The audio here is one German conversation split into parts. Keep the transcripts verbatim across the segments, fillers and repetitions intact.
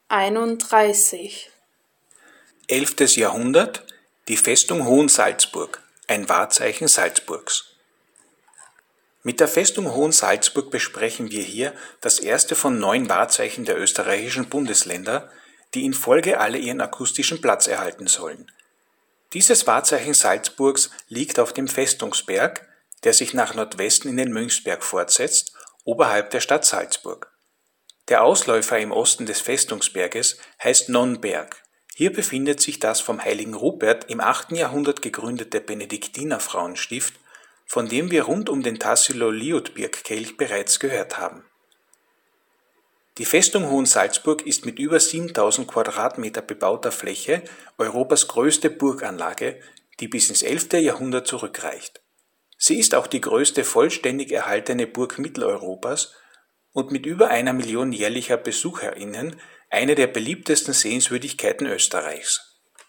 einunddreißig. elftes Jahrhundert, die Festung Hohensalzburg, ein Wahrzeichen Salzburgs. Mit der Festung Hohensalzburg besprechen wir hier das erste von neun Wahrzeichen der österreichischen Bundesländer, die in Folge alle ihren akustischen Platz erhalten sollen. Dieses Wahrzeichen Salzburgs liegt auf dem Festungsberg, der sich nach Nordwesten in den Mönchsberg fortsetzt, oberhalb der Stadt Salzburg. Der Ausläufer im Osten des Festungsberges heißt Nonnberg. Hier befindet sich das vom heiligen Rupert im achten Jahrhundert gegründete Benediktinerfrauenstift, von dem wir rund um den Tassilo-Liutbirg-Kelch bereits gehört haben. Die Festung Hohensalzburg ist mit über siebentausend Quadratmeter bebauter Fläche Europas größte Burganlage, die bis ins elfte Jahrhundert zurückreicht. Sie ist auch die größte vollständig erhaltene Burg Mitteleuropas und mit über einer Million jährlicher BesucherInnen eine der beliebtesten Sehenswürdigkeiten Österreichs.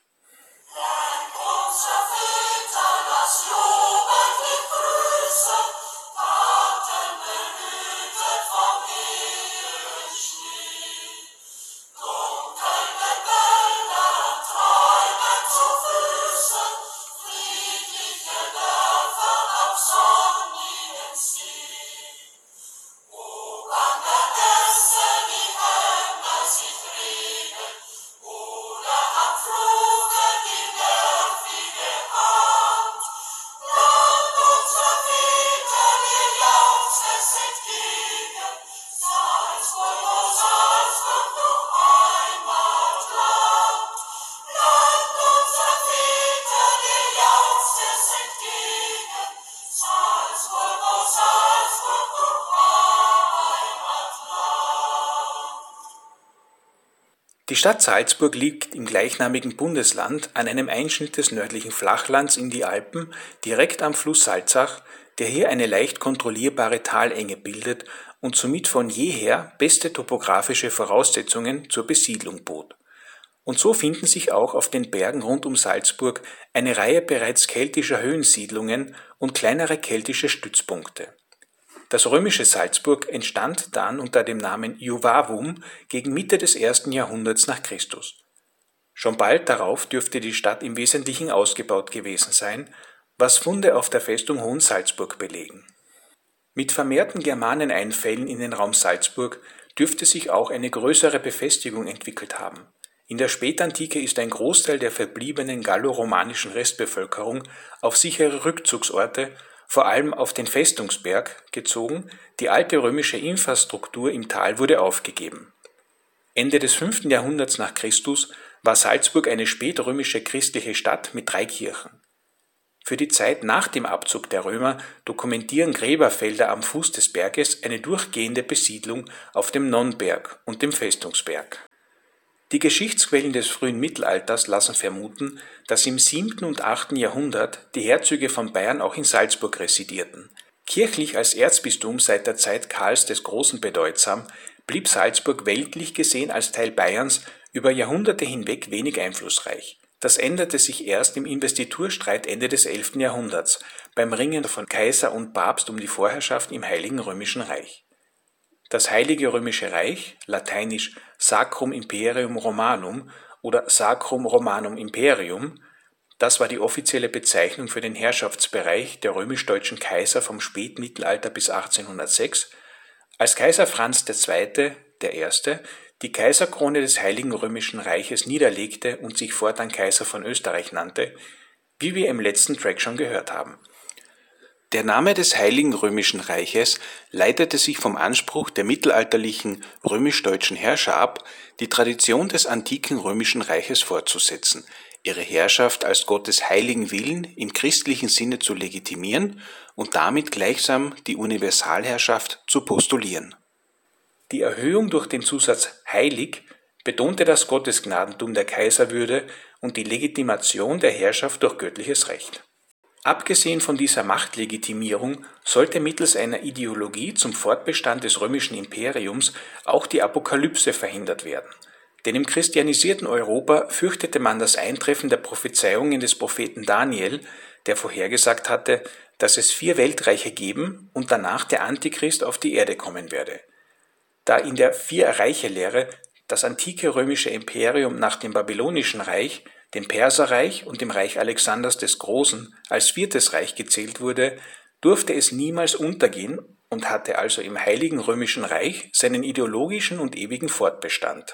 Die Stadt Salzburg liegt im gleichnamigen Bundesland an einem Einschnitt des nördlichen Flachlands in die Alpen, direkt am Fluss Salzach, der hier eine leicht kontrollierbare Talenge bildet und somit von jeher beste topografische Voraussetzungen zur Besiedlung bot. Und so finden sich auch auf den Bergen rund um Salzburg eine Reihe bereits keltischer Höhensiedlungen und kleinere keltische Stützpunkte. Das römische Salzburg entstand dann unter dem Namen Iuvavum gegen Mitte des ersten Jahrhunderts nach Christus. Schon bald darauf dürfte die Stadt im Wesentlichen ausgebaut gewesen sein, was Funde auf der Festung Hohensalzburg belegen. Mit vermehrten Germaneneinfällen in den Raum Salzburg dürfte sich auch eine größere Befestigung entwickelt haben. In der Spätantike ist ein Großteil der verbliebenen galloromanischen Restbevölkerung auf sichere Rückzugsorte, vor allem auf den Festungsberg, gezogen, die alte römische Infrastruktur im Tal wurde aufgegeben. Ende des fünften Jahrhunderts nach Christus war Salzburg eine spätrömische christliche Stadt mit drei Kirchen. Für die Zeit nach dem Abzug der Römer dokumentieren Gräberfelder am Fuß des Berges eine durchgehende Besiedlung auf dem Nonnberg und dem Festungsberg. Die Geschichtsquellen des frühen Mittelalters lassen vermuten, dass im siebten und achten Jahrhundert die Herzöge von Bayern auch in Salzburg residierten. Kirchlich als Erzbistum seit der Zeit Karls des Großen bedeutsam, blieb Salzburg weltlich gesehen als Teil Bayerns über Jahrhunderte hinweg wenig einflussreich. Das änderte sich erst im Investiturstreit Ende des elften Jahrhunderts, beim Ringen von Kaiser und Papst um die Vorherrschaft im Heiligen Römischen Reich. Das Heilige Römische Reich, lateinisch Sacrum Imperium Romanum oder Sacrum Romanum Imperium, das war die offizielle Bezeichnung für den Herrschaftsbereich der römisch-deutschen Kaiser vom Spätmittelalter bis achtzehnhundertsechs, als Kaiser Franz der Zweite., der Erste, die Kaiserkrone des Heiligen Römischen Reiches niederlegte und sich fortan Kaiser von Österreich nannte, wie wir im letzten Track schon gehört haben. Der Name des Heiligen Römischen Reiches leitete sich vom Anspruch der mittelalterlichen römisch-deutschen Herrscher ab, die Tradition des antiken Römischen Reiches fortzusetzen, ihre Herrschaft als Gottes heiligen Willen im christlichen Sinne zu legitimieren und damit gleichsam die Universalherrschaft zu postulieren. Die Erhöhung durch den Zusatz heilig betonte das Gottesgnadentum der Kaiserwürde und die Legitimation der Herrschaft durch göttliches Recht. Abgesehen von dieser Machtlegitimierung sollte mittels einer Ideologie zum Fortbestand des römischen Imperiums auch die Apokalypse verhindert werden. Denn im christianisierten Europa fürchtete man das Eintreffen der Prophezeiungen des Propheten Daniel, der vorhergesagt hatte, dass es vier Weltreiche geben und danach der Antichrist auf die Erde kommen werde. Da in der Vier-Reiche-Lehre das antike römische Imperium nach dem Babylonischen Reich, dem Perserreich und dem Reich Alexanders des Großen als viertes Reich gezählt wurde, durfte es niemals untergehen und hatte also im Heiligen Römischen Reich seinen ideologischen und ewigen Fortbestand.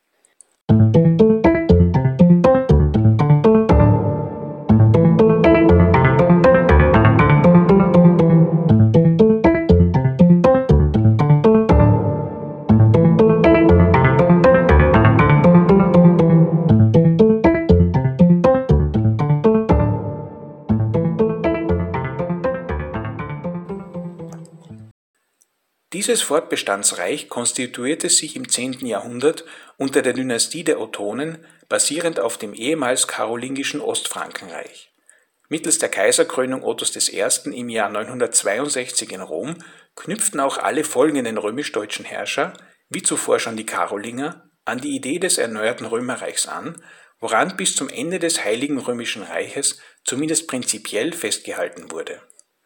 Dieses Fortbestandsreich konstituierte sich im zehnten Jahrhundert unter der Dynastie der Ottonen, basierend auf dem ehemals karolingischen Ostfrankenreich. Mittels der Kaiserkrönung Ottos des Ersten im Jahr neunhundertzweiundsechzig in Rom knüpften auch alle folgenden römisch-deutschen Herrscher, wie zuvor schon die Karolinger, an die Idee des erneuerten Römerreichs an, woran bis zum Ende des Heiligen Römischen Reiches zumindest prinzipiell festgehalten wurde.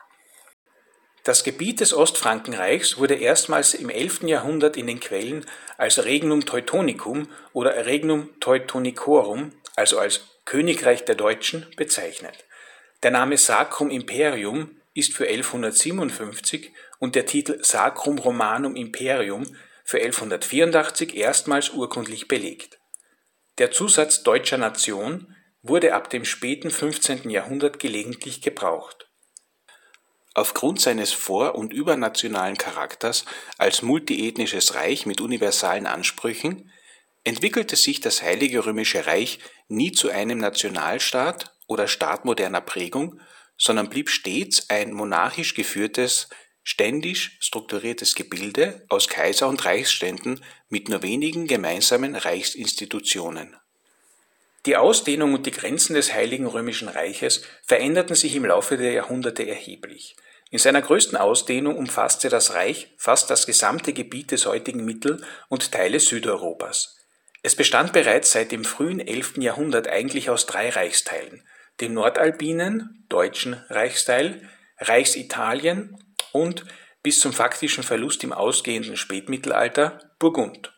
Das Gebiet des Ostfrankenreichs wurde erstmals im elften Jahrhundert in den Quellen als Regnum Teutonicum oder Regnum Teutonicorum, also als Königreich der Deutschen, bezeichnet. Der Name Sacrum Imperium ist für elfhundertsiebenundfünfzig und der Titel Sacrum Romanum Imperium für elfhundertvierundachtzig erstmals urkundlich belegt. Der Zusatz deutscher Nation wurde ab dem späten fünfzehnten Jahrhundert gelegentlich gebraucht. Aufgrund seines vor- und übernationalen Charakters als multiethnisches Reich mit universalen Ansprüchen entwickelte sich das Heilige Römische Reich nie zu einem Nationalstaat oder Staat moderner Prägung, sondern blieb stets ein monarchisch geführtes, ständisch strukturiertes Gebilde aus Kaiser- und Reichsständen mit nur wenigen gemeinsamen Reichsinstitutionen. Die Ausdehnung und die Grenzen des Heiligen Römischen Reiches veränderten sich im Laufe der Jahrhunderte erheblich. In seiner größten Ausdehnung umfasste das Reich fast das gesamte Gebiet des heutigen Mittel- und Teile Südeuropas. Es bestand bereits seit dem frühen elften Jahrhundert eigentlich aus drei Reichsteilen: dem Nordalbinen, deutschen Reichsteil, Reichsitalien und, bis zum faktischen Verlust im ausgehenden Spätmittelalter, Burgund.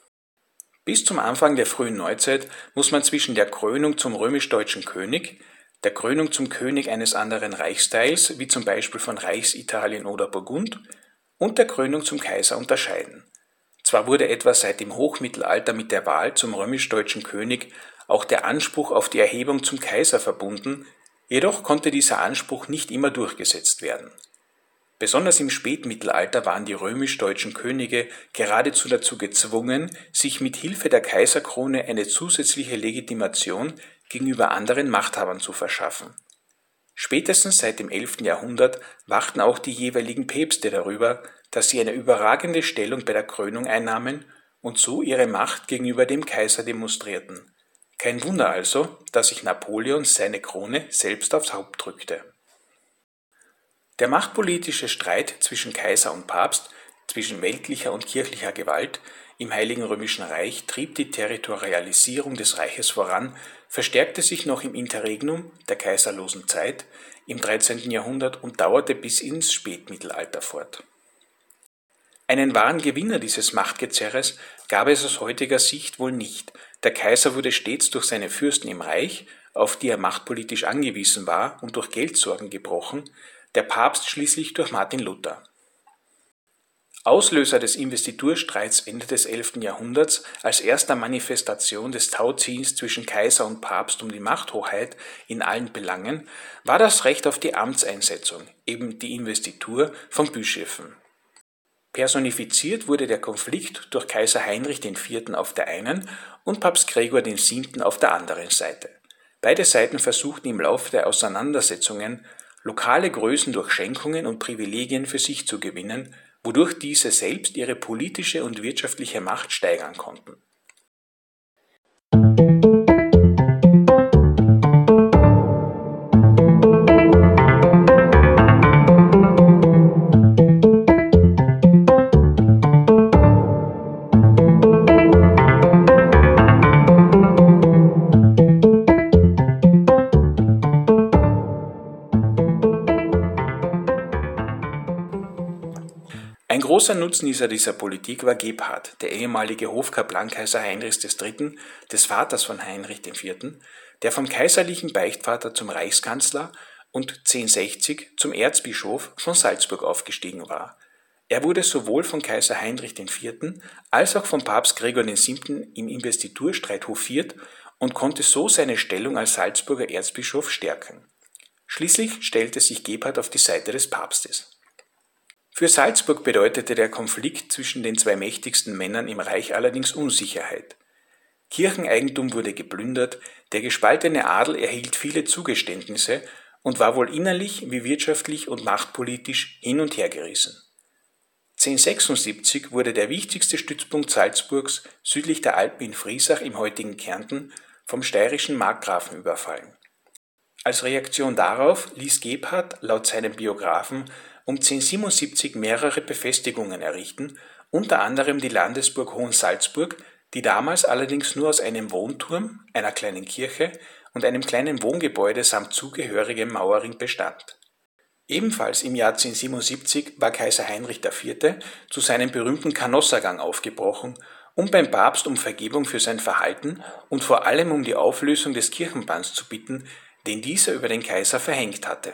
Bis zum Anfang der frühen Neuzeit muss man zwischen der Krönung zum römisch-deutschen König, der Krönung zum König eines anderen Reichsteils, wie zum Beispiel von Reichsitalien oder Burgund, und der Krönung zum Kaiser unterscheiden. Zwar wurde etwa seit dem Hochmittelalter mit der Wahl zum römisch-deutschen König auch der Anspruch auf die Erhebung zum Kaiser verbunden, jedoch konnte dieser Anspruch nicht immer durchgesetzt werden. Besonders im Spätmittelalter waren die römisch-deutschen Könige geradezu dazu gezwungen, sich mit Hilfe der Kaiserkrone eine zusätzliche Legitimation gegenüber anderen Machthabern zu verschaffen. Spätestens seit dem elften Jahrhundert wachten auch die jeweiligen Päpste darüber, dass sie eine überragende Stellung bei der Krönung einnahmen und so ihre Macht gegenüber dem Kaiser demonstrierten. Kein Wunder also, dass sich Napoleon seine Krone selbst aufs Haupt drückte. Der machtpolitische Streit zwischen Kaiser und Papst, zwischen weltlicher und kirchlicher Gewalt im Heiligen Römischen Reich trieb die Territorialisierung des Reiches voran, verstärkte sich noch im Interregnum, der kaiserlosen Zeit, im dreizehnten Jahrhundert und dauerte bis ins Spätmittelalter fort. Einen wahren Gewinner dieses Machtgezerres gab es aus heutiger Sicht wohl nicht. Der Kaiser wurde stets durch seine Fürsten im Reich, auf die er machtpolitisch angewiesen war, und durch Geldsorgen gebrochen, der Papst schließlich durch Martin Luther. Auslöser des Investiturstreits Ende des elften Jahrhunderts als erster Manifestation des Tauziehens zwischen Kaiser und Papst um die Machthoheit in allen Belangen war das Recht auf die Amtseinsetzung, eben die Investitur von Bischöfen. Personifiziert wurde der Konflikt durch Kaiser Heinrich der Vierte auf der einen und Papst Gregor der Siebte auf der anderen Seite. Beide Seiten versuchten im Laufe der Auseinandersetzungen, lokale Größen durch Schenkungen und Privilegien für sich zu gewinnen, wodurch diese selbst ihre politische und wirtschaftliche Macht steigern konnten. Ein großer Nutznießer dieser Politik war Gebhard, der ehemalige Hofkaplan Kaiser Heinrichs des Dritten., des Vaters von Heinrich dem Vierten., der vom kaiserlichen Beichtvater zum Reichskanzler und zehnhundertsechzig zum Erzbischof von Salzburg aufgestiegen war. Er wurde sowohl von Kaiser Heinrich dem Vierten. als auch von Papst Gregor dem Siebten. im Investiturstreit hofiert und konnte so seine Stellung als Salzburger Erzbischof stärken. Schließlich stellte sich Gebhard auf die Seite des Papstes. Für Salzburg bedeutete der Konflikt zwischen den zwei mächtigsten Männern im Reich allerdings Unsicherheit. Kircheneigentum wurde geplündert, der gespaltene Adel erhielt viele Zugeständnisse und war wohl innerlich wie wirtschaftlich und machtpolitisch hin und her gerissen. zehnhundertsechsundsiebzig wurde der wichtigste Stützpunkt Salzburgs südlich der Alpen in Friesach im heutigen Kärnten vom steirischen Markgrafen überfallen. Als Reaktion darauf ließ Gebhard laut seinem Biografen um zehnhundertsiebenundsiebzig mehrere Befestigungen errichten, unter anderem die Landesburg Hohensalzburg, die damals allerdings nur aus einem Wohnturm, einer kleinen Kirche und einem kleinen Wohngebäude samt zugehörigem Mauerring bestand. Ebenfalls im Jahr zehnhundertsiebenundsiebzig war Kaiser Heinrich der Vierte. zu seinem berühmten Kanossagang aufgebrochen, um beim Papst um Vergebung für sein Verhalten und vor allem um die Auflösung des Kirchenbanns zu bitten, den dieser über den Kaiser verhängt hatte.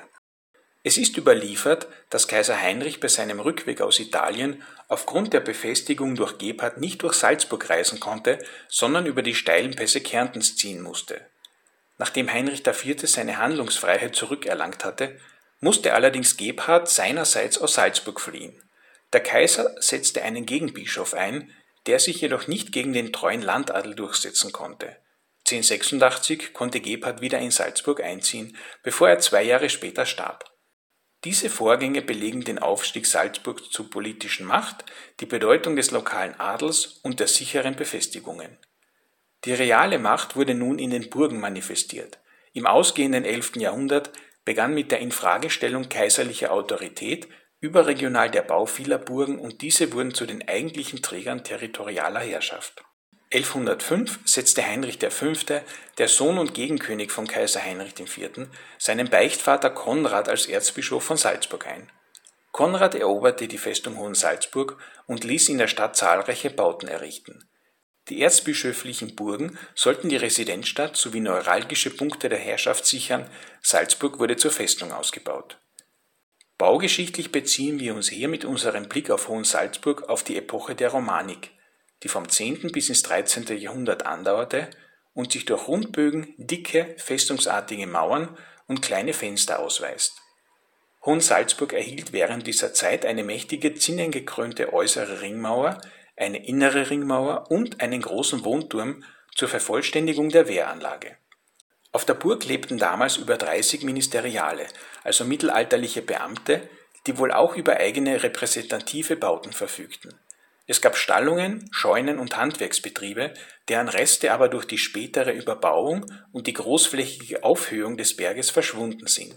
Es ist überliefert, dass Kaiser Heinrich bei seinem Rückweg aus Italien aufgrund der Befestigung durch Gebhard nicht durch Salzburg reisen konnte, sondern über die steilen Pässe Kärntens ziehen musste. Nachdem Heinrich der Vierte. seine Handlungsfreiheit zurückerlangt hatte, musste allerdings Gebhard seinerseits aus Salzburg fliehen. Der Kaiser setzte einen Gegenbischof ein, der sich jedoch nicht gegen den treuen Landadel durchsetzen konnte. zehnhundertsechsundachtzig konnte Gebhard wieder in Salzburg einziehen, bevor er zwei Jahre später starb. Diese Vorgänge belegen den Aufstieg Salzburgs zur politischen Macht, die Bedeutung des lokalen Adels und der sicheren Befestigungen. Die reale Macht wurde nun in den Burgen manifestiert. Im ausgehenden elften Jahrhundert begann mit der Infragestellung kaiserlicher Autorität überregional der Bau vieler Burgen und diese wurden zu den eigentlichen Trägern territorialer Herrschaft. elfhundertfünf setzte Heinrich der Fünfte., der Sohn und Gegenkönig von Kaiser Heinrich dem Vierten., seinen Beichtvater Konrad als Erzbischof von Salzburg ein. Konrad eroberte die Festung Hohensalzburg und ließ in der Stadt zahlreiche Bauten errichten. Die erzbischöflichen Burgen sollten die Residenzstadt sowie neuralgische Punkte der Herrschaft sichern, Salzburg wurde zur Festung ausgebaut. Baugeschichtlich beziehen wir uns hier mit unserem Blick auf Hohensalzburg auf die Epoche der Romanik, die vom zehnten bis ins dreizehnte Jahrhundert andauerte und sich durch Rundbögen, dicke, festungsartige Mauern und kleine Fenster ausweist. Hohensalzburg erhielt während dieser Zeit eine mächtige zinnengekrönte äußere Ringmauer, eine innere Ringmauer und einen großen Wohnturm zur Vervollständigung der Wehranlage. Auf der Burg lebten damals über dreißig Ministeriale, also mittelalterliche Beamte, die wohl auch über eigene repräsentative Bauten verfügten. Es gab Stallungen, Scheunen und Handwerksbetriebe, deren Reste aber durch die spätere Überbauung und die großflächige Aufhöhung des Berges verschwunden sind.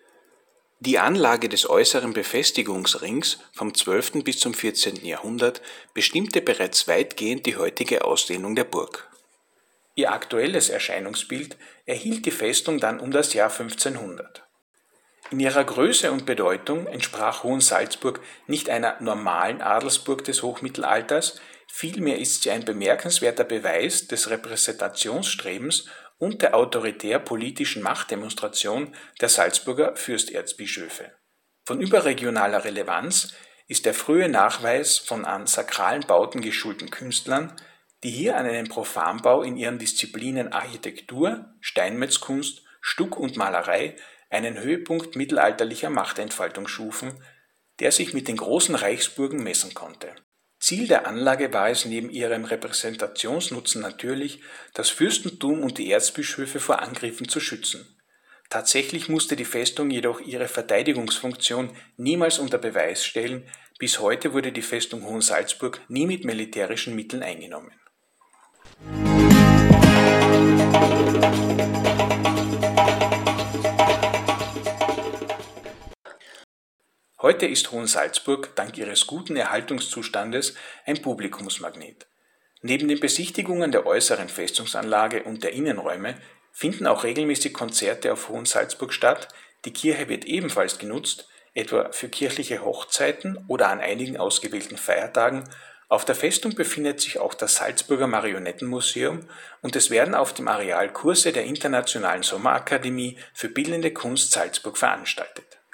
Die Anlage des äußeren Befestigungsrings vom zwölften bis zum vierzehnten Jahrhundert bestimmte bereits weitgehend die heutige Ausdehnung der Burg. Ihr aktuelles Erscheinungsbild erhielt die Festung dann um das Jahr fünfzehnhundert. In ihrer Größe und Bedeutung entsprach Hohensalzburg nicht einer normalen Adelsburg des Hochmittelalters, vielmehr ist sie ein bemerkenswerter Beweis des Repräsentationsstrebens und der autoritär-politischen Machtdemonstration der Salzburger Fürsterzbischöfe. Von überregionaler Relevanz ist der frühe Nachweis von an sakralen Bauten geschulten Künstlern, die hier an einem Profanbau in ihren Disziplinen Architektur, Steinmetzkunst, Stuck und Malerei einen Höhepunkt mittelalterlicher Machtentfaltung schufen, der sich mit den großen Reichsburgen messen konnte. Ziel der Anlage war es neben ihrem Repräsentationsnutzen natürlich, das Fürstentum und die Erzbischöfe vor Angriffen zu schützen. Tatsächlich musste die Festung jedoch ihre Verteidigungsfunktion niemals unter Beweis stellen, bis heute wurde die Festung Hohensalzburg nie mit militärischen Mitteln eingenommen. Heute ist Hohensalzburg dank ihres guten Erhaltungszustandes ein Publikumsmagnet. Neben den Besichtigungen der äußeren Festungsanlage und der Innenräume finden auch regelmäßig Konzerte auf Hohensalzburg statt, die Kirche wird ebenfalls genutzt, etwa für kirchliche Hochzeiten oder an einigen ausgewählten Feiertagen. Auf der Festung befindet sich auch das Salzburger Marionettenmuseum und es werden auf dem Areal Kurse der Internationalen Sommerakademie für Bildende Kunst Salzburg veranstaltet.